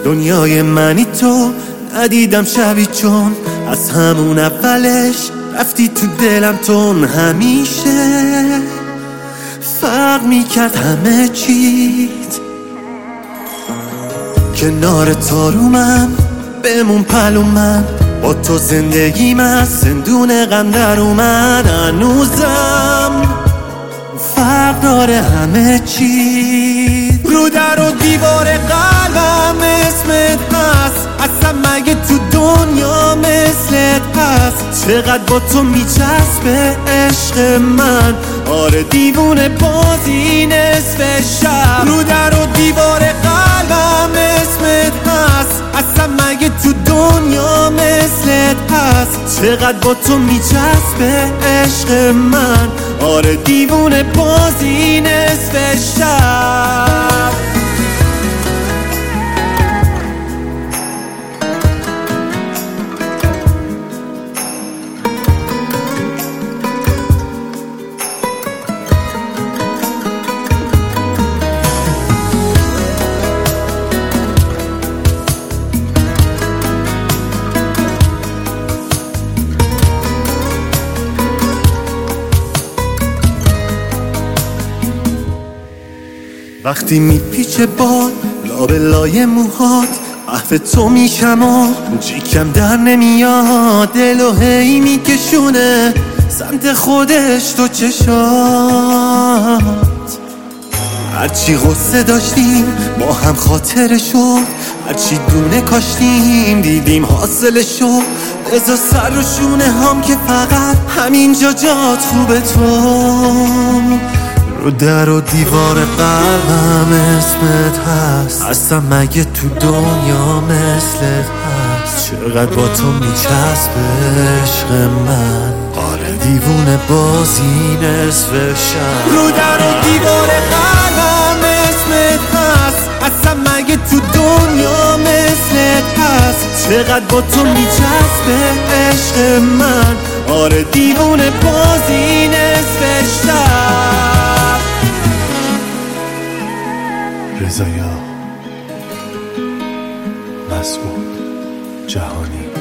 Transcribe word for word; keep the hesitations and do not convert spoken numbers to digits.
دنیای منی تو ندیدم شبی، چون از همون اولش رفتی تو دلم. تون همیشه فرق میکرد همه چیت، کنار تارومم بمون پلو من، با تو زندگیم از زندون غم در اومد. هنوزم فرق داره همه چی، رو در و دیوار قلبم اسمت هست، اصلا مگه تو دنیا مثلت هست؟ چقدر با تو میچسبه عشق من، آره دیوونه بازی نصف شب. رو در و دیوار قلبم اسمت هست، اصلا مگه تو دنیا مثلت هست؟ چقدر با تو میچسبه عشق من، آره دیوونه بازی نصف شب. وقتی میپیچه باد لابلای موهات، محو تو میشم و جیکم در نمیاد. دل و هی میکشونه سمت خودش تو چشات، هرچی غصه داشتیم با هم خاطره شد، هرچی دونه کاشتیم دیدیم حاصله شد. بذار سر رو شونه هم که فقط همینجا جات خوبه. تو رو در و دیوار قلبم اسمت هست، اصلا مگه تو دنیا مثلت هست؟ چقدر با تو میچسبه عشق من، آره دیوونه بازی نصف شب. رو در و دیوار قلبم اسمت هست، اصلا مگه تو دنیا مثلت هست؟ چقدر با تو میچسبه عشق من، آره دیوونه بازی نصف شب. رضا مسعود جهانی.